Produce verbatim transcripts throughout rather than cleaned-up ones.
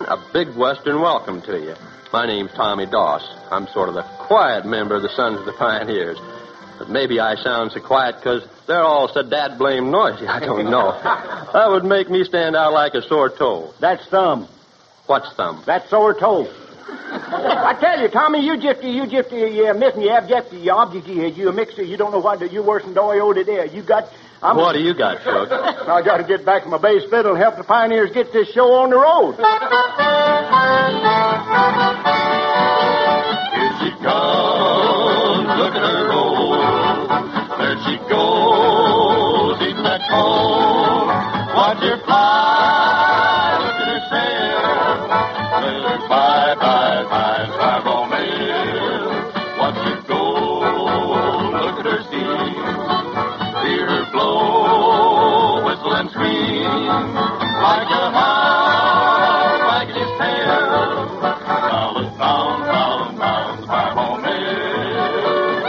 a big Western welcome to you. My name's Tommy Doss. I'm sort of the quiet member of the Sons of the Pioneers. But maybe I sound so quiet because they're all so dad-blame noisy. I don't know. That would make me stand out like a sore toe. That's thumb. What's thumb? That's sore toe. I tell you, Tommy, you just, you just, uh, missing the abject, you object, you, you a mixer. You don't know what, you worse than Doyle did there. You got... I'm what do you got, Shook? I got to get back to my bass fiddle and help the Pioneers get this show on the road. Here she comes, look at her roll. There she goes, eating that coal. Watch her fly, look at her sail. Let her bye, bye, bye, bye, Romeo. Watch her go, look at her steam. Hear her blow, whistle and scream like a hound wagging his tail. Now it's bound, bound, bound by Romeo.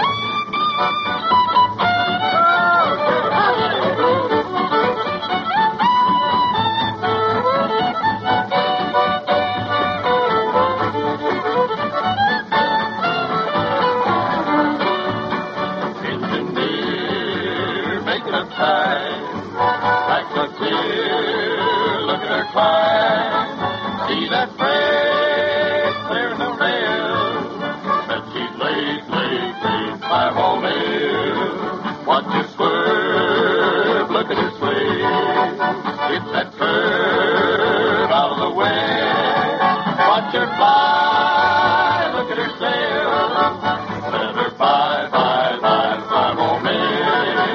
Engineer making a time, like a clear, look at her climb. See that freight clearing the rail. Bet she's late, late, late by Romeo. Watch her swerve, look at her sway. Hit that curve out of the way. Watch her fly, look at her sail. Let her bye, bye, bye, bye, Romeo.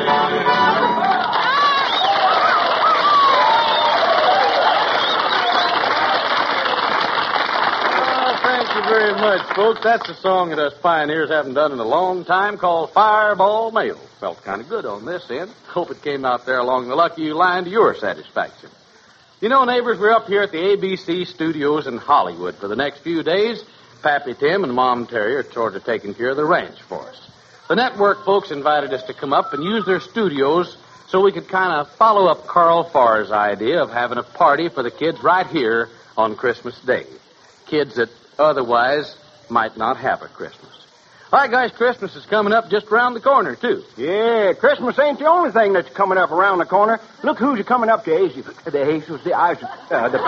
Thank you very much, folks. That's a song that us pioneers haven't done in a long time called Fireball Mail. Felt kind of good on this end. Hope it came out there along the Lucky You line to your satisfaction. You know, neighbors, we're up here at the A B C studios in Hollywood for the next few days. Pappy Tim and Mom Terry are sort of taking care of the ranch for us. The network folks invited us to come up and use their studios so we could kind of follow up Carl Farr's idea of having a party for the kids right here on Christmas Day. Kids that otherwise might not have a Christmas. All right, guys, Christmas is coming up just around the corner, too. Yeah, Christmas ain't the only thing that's coming up around the corner. Look who's coming up to Jesus. The Jesus, the eyes, uh, the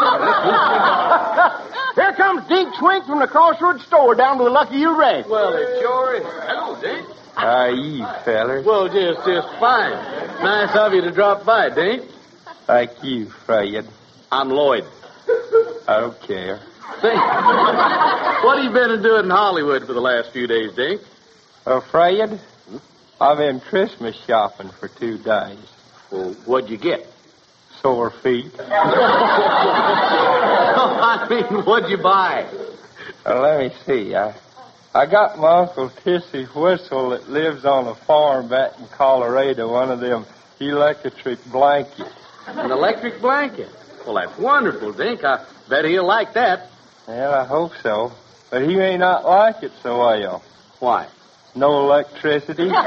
Here comes Dink Swink from the Crossroads store down to the Lucky You ranch. Well, it sure is. Hello, Dink. How are you, fellers? Well, just, just fine. Nice of you to drop by, Dink. Thank you, Fred. I'm Lloyd. I don't care. Say, what have you been doing in Hollywood for the last few days, Dink? Oh, Fred, I've been Christmas shopping for two days. Well, what'd you get? Sore feet. I mean, what'd you buy? Well, let me see. I I got my Uncle Tissy's whistle that lives on a farm back in Colorado, one of them electric blankets. An electric blanket? Well, that's wonderful, Dink. I bet he'll like that. Well, I hope so. But he may not like it so well. Why? No electricity. Well,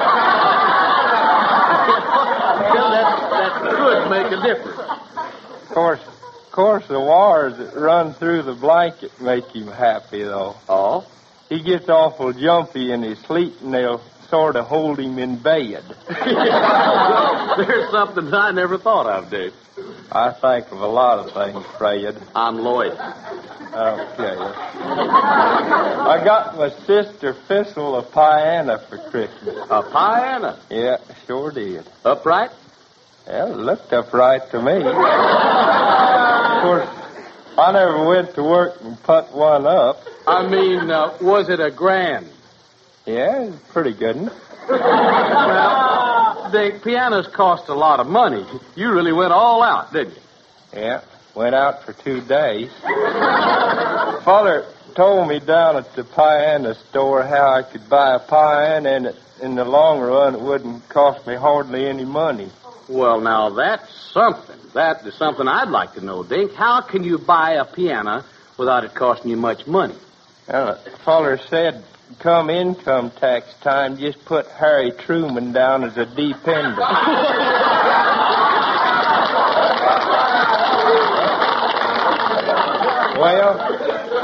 that, that could make a difference. Of course, of course, the wires that run through the blanket make him happy, though. Oh? He gets awful jumpy in his sleep, and they'll sort of hold him in bed. There's something I never thought of, Dave. I think of a lot of things, Fred. I'm Lloyd. Okay. I got my sister Thistle a piano for Christmas. A piano? Yeah, sure did. Upright? Well, it looked upright to me. Of course, I never went to work and put one up. I mean, uh, was it a grand? Yeah, it's pretty good. One. Well, the pianos cost a lot of money. You really went all out, didn't you? Yeah, went out for two days. Father told me down at the piano store how I could buy a piano, and it, in the long run, it wouldn't cost me hardly any money. Well, now, that's something. That is something I'd like to know, Dink. How can you buy a piano without it costing you much money? Well, Father said, come income tax time, just put Harry Truman down as a dependent.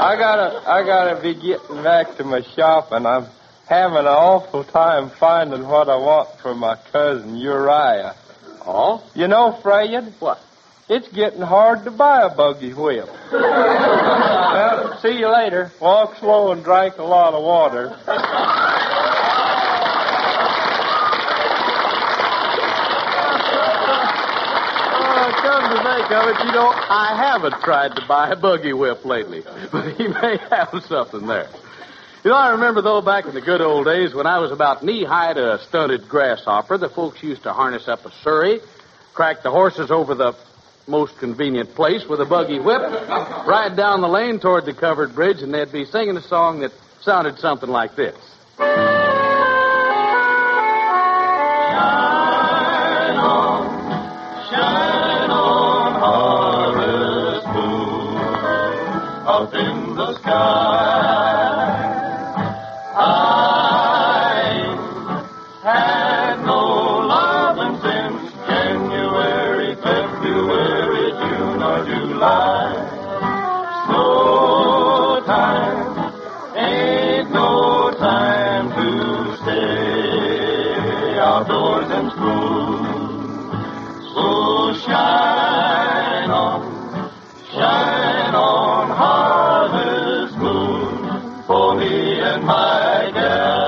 I gotta, I gotta be getting back to my shop, and I'm having an awful time finding what I want for my cousin Uriah. Oh? You know, Fred? What? It's getting hard to buy a buggy whip. Well, see you later. Walk slow and drink a lot of water. Come to think of it, you know, I haven't tried to buy a buggy whip lately, but he may have something there. You know, I remember, though, back in the good old days when I was about knee-high to a stunted grasshopper, the folks used to harness up a surrey, crack the horses over the most convenient place with a buggy whip, ride down the lane toward the covered bridge, and they'd be singing a song that sounded something like this. Shine on, shine on, harvest moon, up in the sky. I had no loving since January, February, June, or July. Snow time ain't no time to stay outdoors and spoon. So shine on, shine on, harvest moon, for me and my gal.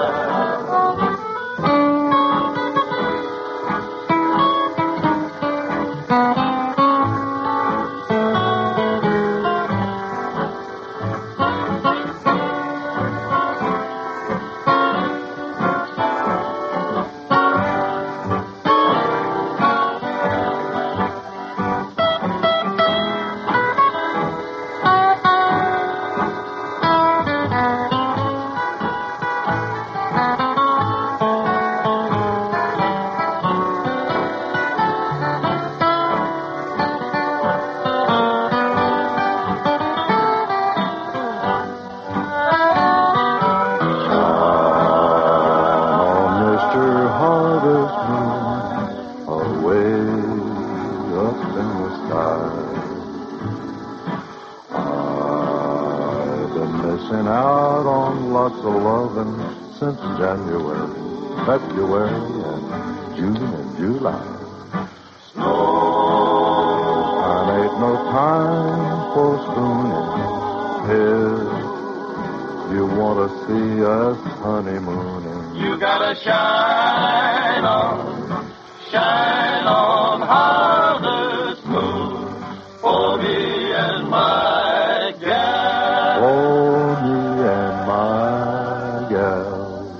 Since January, February, and June and July. Snow time ain't no time for spooning. If you want to see us honeymooning, You gotta shine on, shine on, harvest moon, for me and my gal. for me and my gal.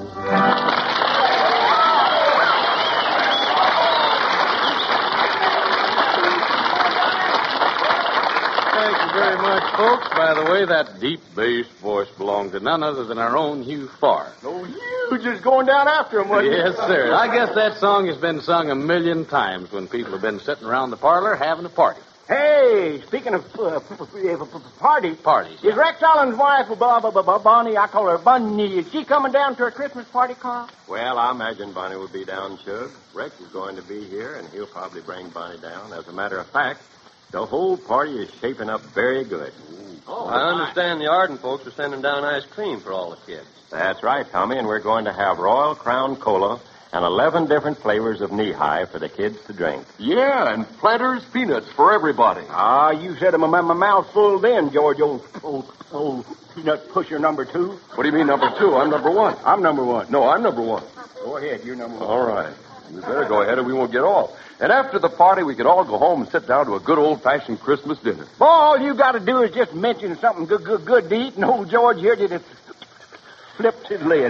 Thank you very much, folks. By the way, that deep bass voice belonged to none other than our own Hugh Farr. Oh, you just going down after him, wasn't you? Yes, sir. I guess that song has been sung a million times when people have been sitting around the parlor having a party. Hey, speaking of uh, p- p- p- p- party, Parties. is Rex Allen's wife, B- B- B- Bonnie, I call her Bunny, is she coming down to her Christmas party, Carl? Well, I imagine Bonnie will be down, Shug. Rex is going to be here, and he'll probably bring Bonnie down. As a matter of fact, the whole party is shaping up very good. Oh, I understand the Arden folks are sending down ice cream for all the kids. That's right, Tommy, and we're going to have Royal Crown Cola and eleven different flavors of knee-high for the kids to drink. Yeah, and Planters peanuts for everybody. Ah, you said my, my mouth full then, George, old, old, old peanut pusher number two. What do you mean number two? I'm number one. I'm number one. No, I'm number one. Go ahead, you're number one. All right. We better go ahead or we won't get off. And after the party, we could all go home and sit down to a good old-fashioned Christmas dinner. Boy, all you got to do is just mention something good, good, good to eat, and old George here did it. Flipped his lid.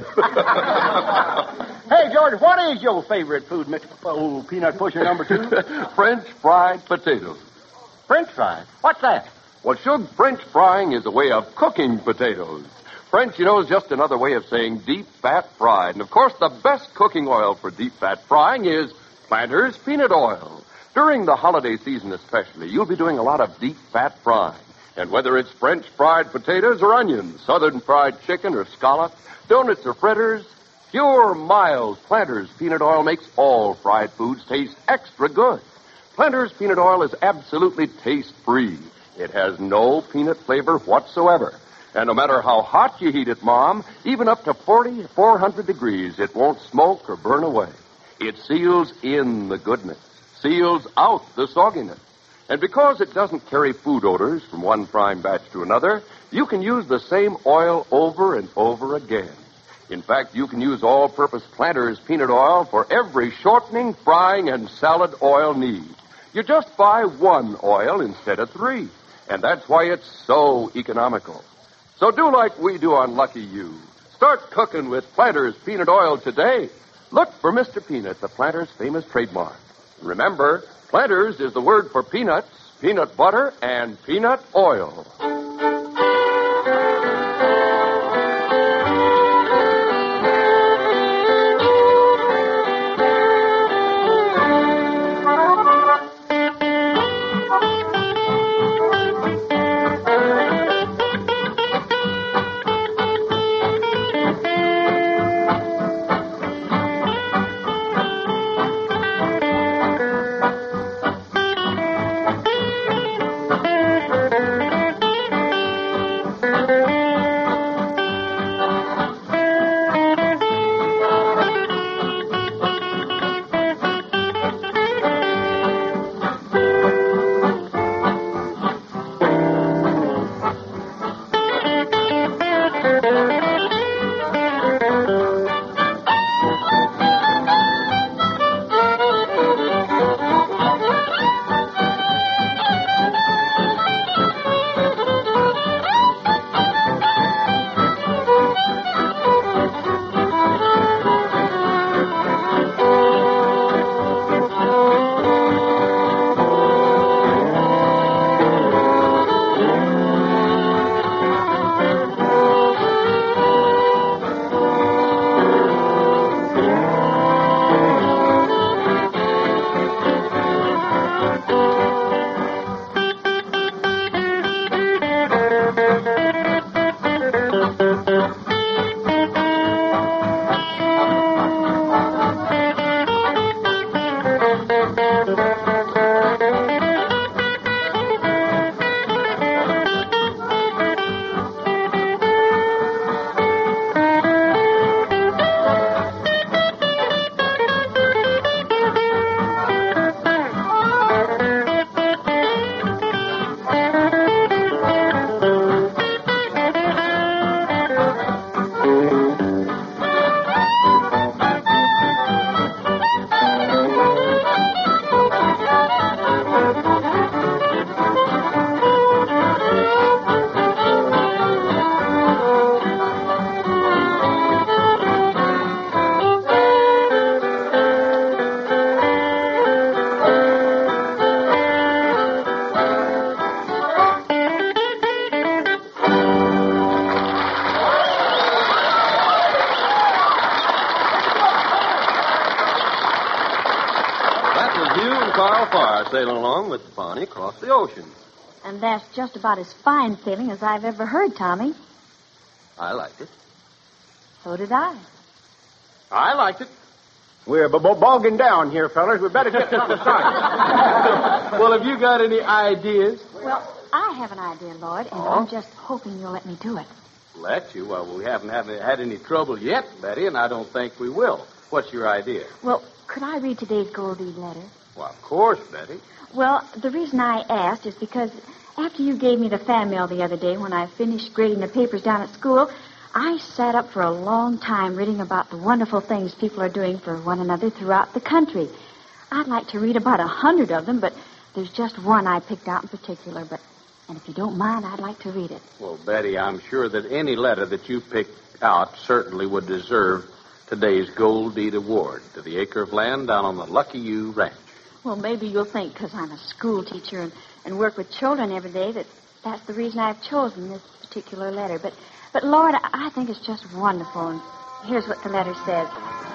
Hey, George, what is your favorite food, Mister Old Peanut Pusher number two? French fried potatoes. French fries. What's that? Well, Shug, French frying is a way of cooking potatoes. French, you know, is just another way of saying deep fat fried. And, of course, the best cooking oil for deep fat frying is Planters peanut oil. During the holiday season especially, you'll be doing a lot of deep fat frying. And whether it's French fried potatoes or onions, southern fried chicken or scallops, donuts or fritters, pure, mild Planters peanut oil makes all fried foods taste extra good. Planters peanut oil is absolutely taste-free. It has no peanut flavor whatsoever. And no matter how hot you heat it, Mom, even up to forty-four hundred degrees, it won't smoke or burn away. It seals in the goodness, seals out the sogginess. And because it doesn't carry food odors from one frying batch to another, you can use the same oil over and over again. In fact, you can use all-purpose Planters peanut oil for every shortening, frying, and salad oil need. You just buy one oil instead of three. And that's why it's so economical. So do like we do on Lucky You. Start cooking with Planters peanut oil today. Look for Mister Peanut, the Planters' famous trademark. Remember, Planters is the word for peanuts, peanut butter, and peanut oil. Sailing along with Bonnie across the ocean. And that's just about as fine sailing as I've ever heard, Tommy. I liked it. So did I. I liked it. We're b- b- bogging down here, fellas. We better get something started. Well, have you got any ideas? Well, I have an idea, Lloyd, and Oh? I'm just hoping you'll let me do it. Let you? Well, we haven't have, had any trouble yet, Betty, and I don't think we will. What's your idea? Well, could I read today's Goldie letter? Well, of course, Betty. Well, the reason I asked is because after you gave me the fan mail the other day when I finished grading the papers down at school, I sat up for a long time reading about the wonderful things people are doing for one another throughout the country. I'd like to read about a hundred of them, but there's just one I picked out in particular. But, and if you don't mind, I'd like to read it. Well, Betty, I'm sure that any letter that you picked out certainly would deserve today's Gold Deed Award to the acre of land down on the Lucky You Ranch. Well, maybe you'll think because I'm a school teacher and, and work with children every day that that's the reason I've chosen this particular letter. But, but Lord, I think it's just wonderful. And here's what the letter says.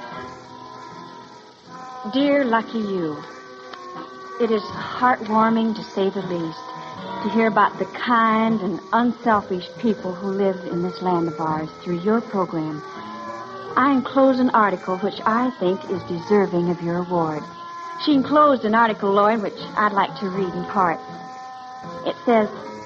Dear Lucky You, it is heartwarming, to say the least, to hear about the kind and unselfish people who live in this land of ours through your program. I enclose an article which I think is deserving of your award. She enclosed an article, Lloyd, which I'd like to read in part. It says,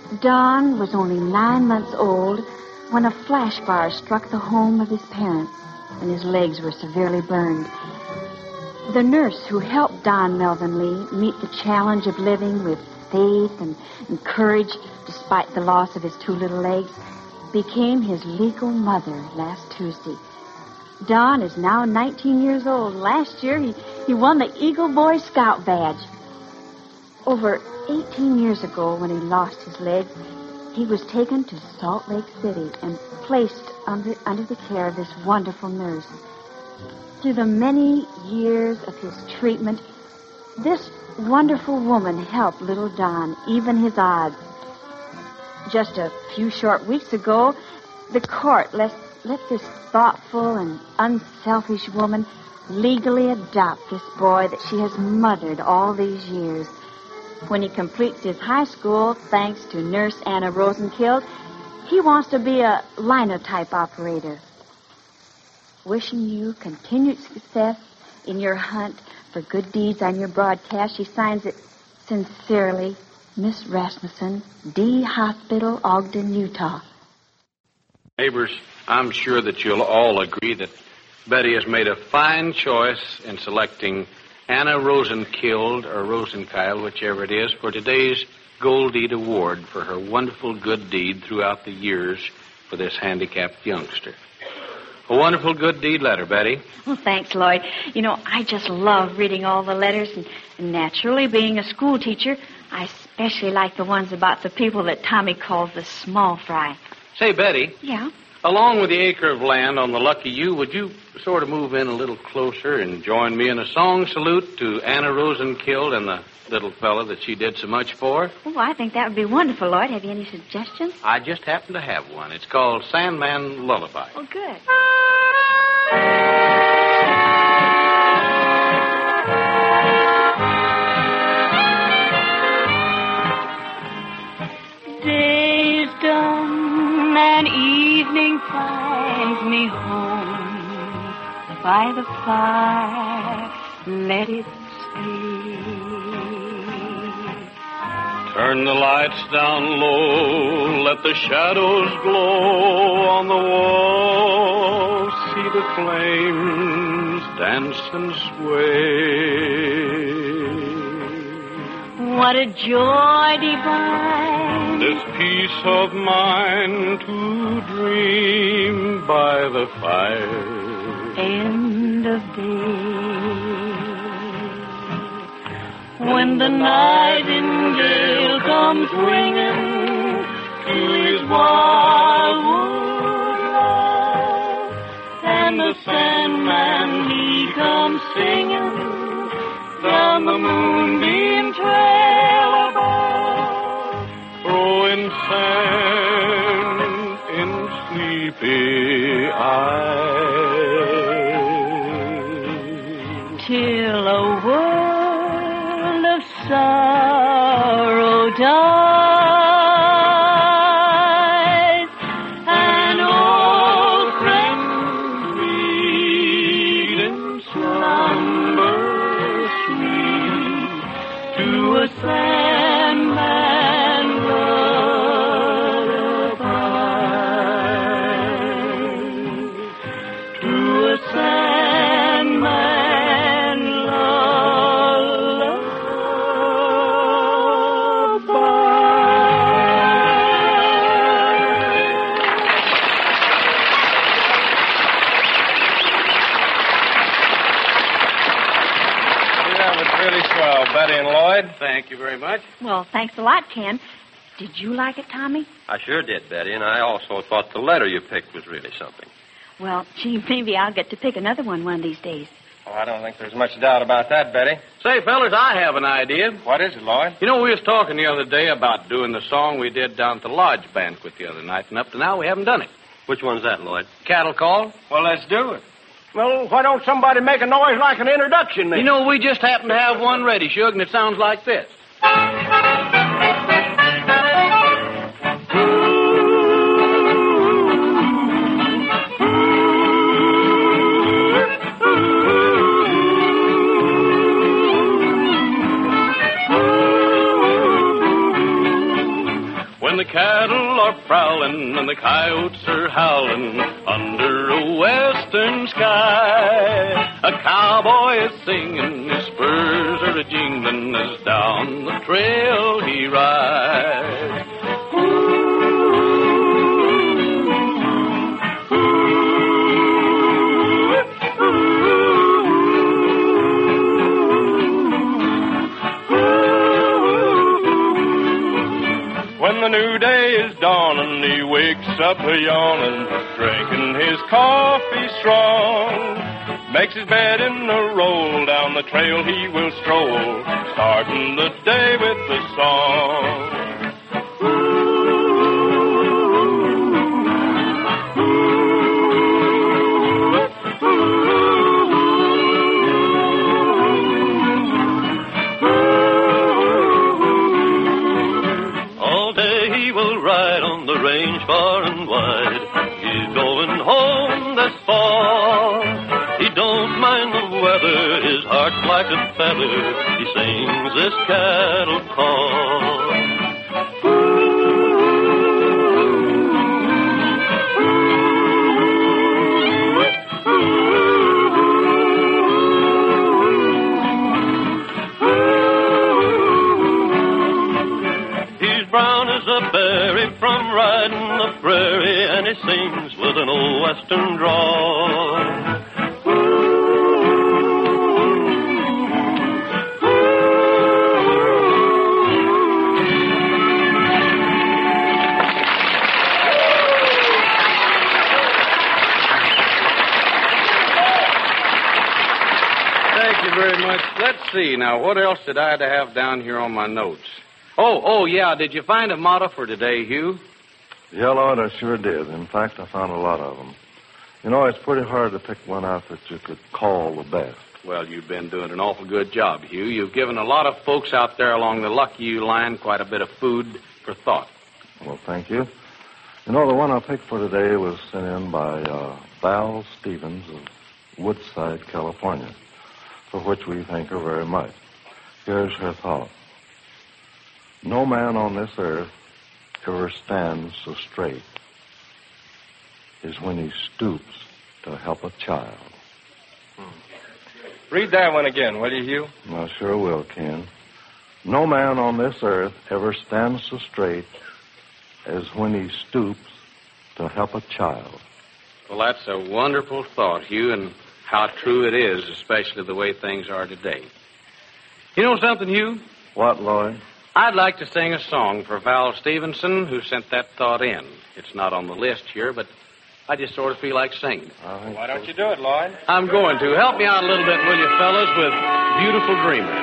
Don was only nine months old when a flash fire struck the home of his parents, and his legs were severely burned. The nurse who helped Don Melvin Lee meet the challenge of living with faith and, and courage despite the loss of his two little legs became his legal mother last Tuesday. Don is now nineteen years old. Last year, he, he won the Eagle Boy Scout badge. Over eighteen years ago, when he lost his legs, he was taken to Salt Lake City and placed under, under the care of this wonderful nurse. Through the many years of his treatment, this wonderful woman helped little Don even his odds. Just a few short weeks ago, the court let, let this thoughtful and unselfish woman legally adopt this boy that she has mothered all these years. When he completes his high school, thanks to Nurse Anna Rosenkild, he wants to be a linotype operator. Wishing you continued success in your hunt for good deeds on your broadcast, she signs it sincerely, Miss Rasmussen, D Hospital, Ogden, Utah. Neighbors, I'm sure that you'll all agree that Betty has made a fine choice in selecting Anna Rosenkild or Rosenkyle, whichever it is, for today's Gold Deed Award for her wonderful good deed throughout the years for this handicapped youngster. A wonderful good deed letter, Betty. Well, thanks, Lloyd. You know, I just love reading all the letters, and, and naturally, being a school teacher, I especially like the ones about the people that Tommy calls the small fry. Say, Betty. Yeah? Along with the acre of land on the Lucky U, would you sort of move in a little closer and join me in a song salute to Anna Rosenkild and the little fella that she did so much for? Oh, I think that would be wonderful, Lloyd. Have you any suggestions? I just happen to have one. It's called Sandman Lullaby. Oh, good. Day's done and evening finds me home by the fire. Let it sleep. Turn the lights down low, let the shadows glow on the wall. See the flames dance and sway. What a joy divine, this peace of mind to dream by the fire. End of day. When the nightingale comes ringing to his wildwood love, and the Sandman he comes singing down the moonbeam trail above, throwing sand in sleepy eyes, till a world sorrow dies, and old friends meet in slumber sweet to a Sandman lullaby, to a Sandman lullaby. Betty and Lloyd. Thank you very much. Well, thanks a lot, Ken. Did you like it, Tommy? I sure did, Betty, and I also thought the letter you picked was really something. Well, gee, maybe I'll get to pick another one one of these days. Oh, I don't think there's much doubt about that, Betty. Say, fellas, I have an idea. What is it, Lloyd? You know, we was talking the other day about doing the song we did down at the lodge banquet the other night, and up to now we haven't done it. Which one's that, Lloyd? Cattle Call. Well, let's do it. Well, why don't somebody make a noise like an introduction then? You know, we just happen to have one ready, Shug, and it sounds like this. When the cattle are prowling and the coyotes are howling under a western sky, a cowboy is singing, his spurs are a-jingling as down the trail he rides. When the new day is dawning, he wakes up a-yawning, drinking his coffee strong. Makes his bed in a roll, down the trail he will stroll, starting the day with a song. Far and wide, he's going home this fall. He don't mind the weather, his heart's like a feather. He sings this cattle call. He's brown as a berry from riding the prairie, and he sings with an old western drawl. Thank you very much. Let's see. Now, what else did I have down here on my notes? Oh, oh, yeah. Did you find a motto for today, Hugh? Yeah, Lord, I sure did. In fact, I found a lot of them. You know, it's pretty hard to pick one out that you could call the best. Well, you've been doing an awful good job, Hugh. You've given a lot of folks out there along the Lucky You line quite a bit of food for thought. Well, thank you. You know, the one I picked for today was sent in by uh, Val Stevens of Woodside, California, for which we thank her very much. Here's her thought. No man on this earth ever stands so straight as when he stoops to help a child. Read that one again, will you, Hugh? I sure will, Ken. No man on this earth ever stands so straight as when he stoops to help a child. Well, that's a wonderful thought, Hugh, and how true it is, especially the way things are today. You know something, Hugh? What, Lloyd? I'd like to sing a song for Val Stevenson, who sent that thought in. It's not on the list here, but I just sort of feel like singing. Why don't you do it, Lloyd? I'm going to. Help me out a little bit, will you, fellas, with Beautiful Dreamer.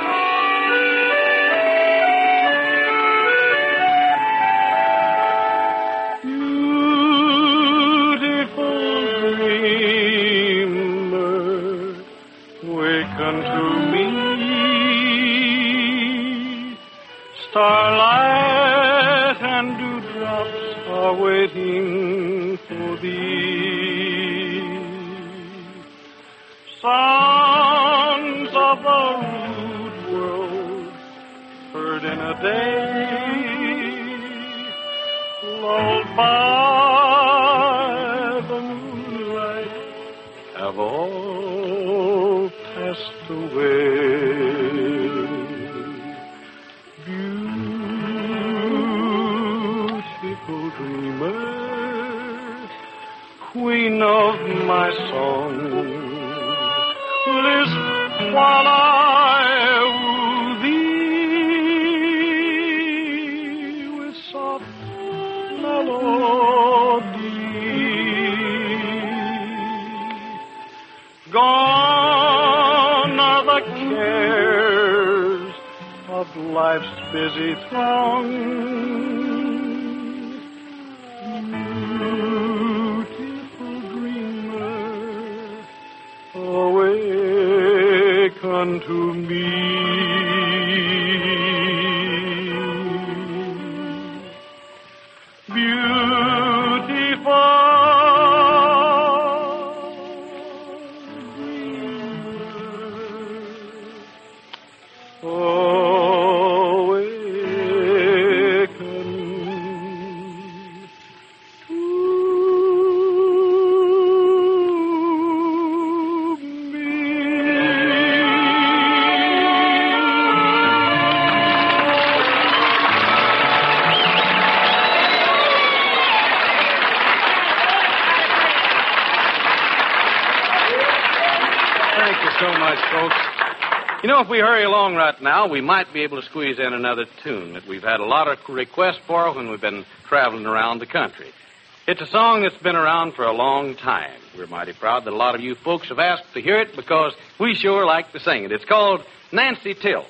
Beautiful dreamer, wake unto me. Starlight and dewdrops are waiting for thee. Songs of the rude world heard in a day, lulled by the moonlight, have all passed away. Dreamer, queen of my song, listen while I woo thee with soft melody. Gone are the cares of life's busy throng. Unto me. Beautiful dreamer, awaken You know, if we hurry along right now, we might be able to squeeze in another tune that we've had a lot of requests for when we've been traveling around the country. It's a song that's been around for a long time. We're mighty proud that a lot of you folks have asked to hear it because we sure like to sing it. It's called Nancy Till.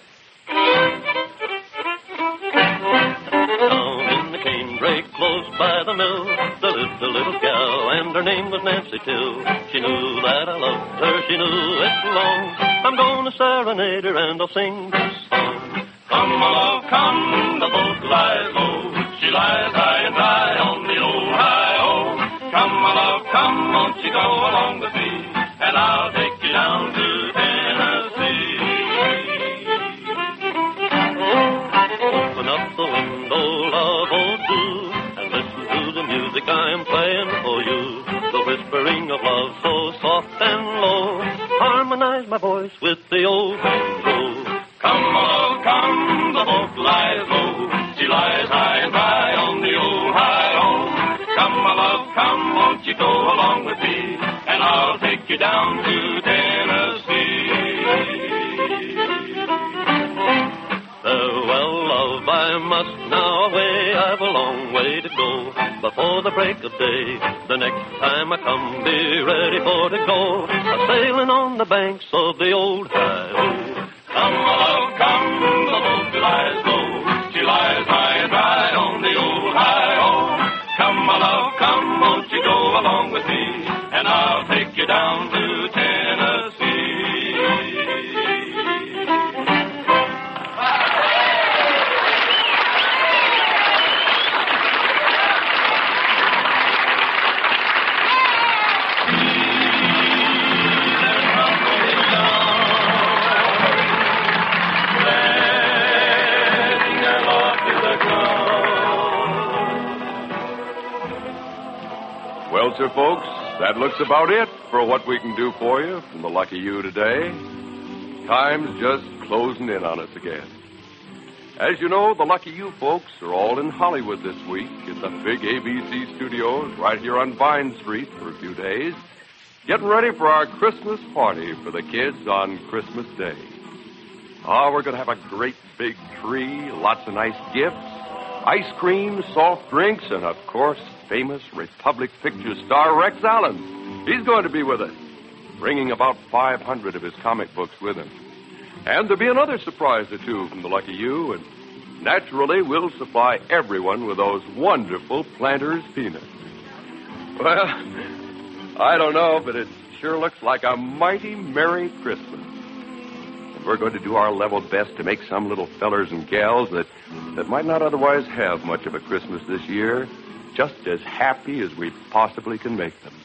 Down in the canebrake close by the mill, there lived a little gal, and her name was Nancy Till. She knew that I loved her, she knew it long. I'm going to serenade her, and I'll sing this song. Come, my love, come, the boat lies low. She lies high and dry on the old high-o. Come, my love, come, won't you go along with me, and I'll take you down to Tennessee. Open up the window, love, oh do, and listen to the music I'm playing for you. The whispering of love so soft and low, harmonize my voice with the old banjo. Come, my love, come, the boat lies low. She lies high and dry on the old high-o. Come, my love, come, won't you go along with me, and I'll take you down to Tennessee. Farewell, love, I must now away. I've a long way to go before the break of day. The next time I come, be ready for to go, a-sailing on the banks of the old high-o. Come, my love, come, the boat lies low. She lies high and dry on the old high-o. Come, my love, come, won't you go along with me, and I'll take you down to Tennessee. Well, sir, folks, that looks about it for what we can do for you from the Lucky You today. Time's just closing in on us again. As you know, the Lucky You folks are all in Hollywood this week in the big A B C studios right here on Vine Street for a few days, getting ready for our Christmas party for the kids on Christmas Day. Oh, we're going to have a great big tree, lots of nice gifts, ice cream, soft drinks, and, of course, famous Republic Pictures star Rex Allen. He's going to be with us, bringing about five hundred of his comic books with him. And there'll be another surprise or two from the Lucky You, and naturally, we'll supply everyone with those wonderful Planters peanuts. Well, I don't know, but it sure looks like a mighty Merry Christmas. And we're going to do our level best to make some little fellers and gals that, that might not otherwise have much of a Christmas this year just as happy as we possibly can make them.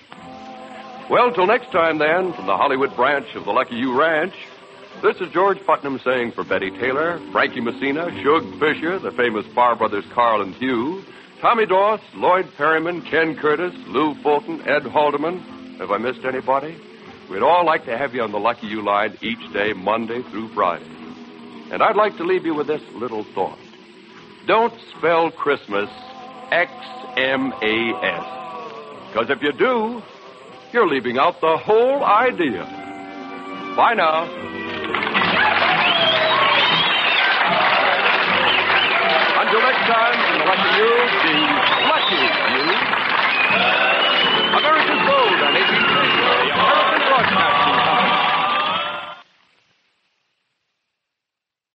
Well, till next time, then, from the Hollywood branch of the Lucky You Ranch, this is George Putnam saying for Betty Taylor, Frankie Messina, Shug Fisher, the famous Farr brothers Carl and Hugh, Tommy Doss, Lloyd Perryman, Ken Curtis, Lou Fulton, Ed Haldeman. Have I missed anybody? We'd all like to have you on the Lucky You line each day, Monday through Friday. And I'd like to leave you with this little thought. Don't spell Christmas X M A S. Because if you do, you're leaving out the whole idea. Bye now. Until next time, from the Lucky You,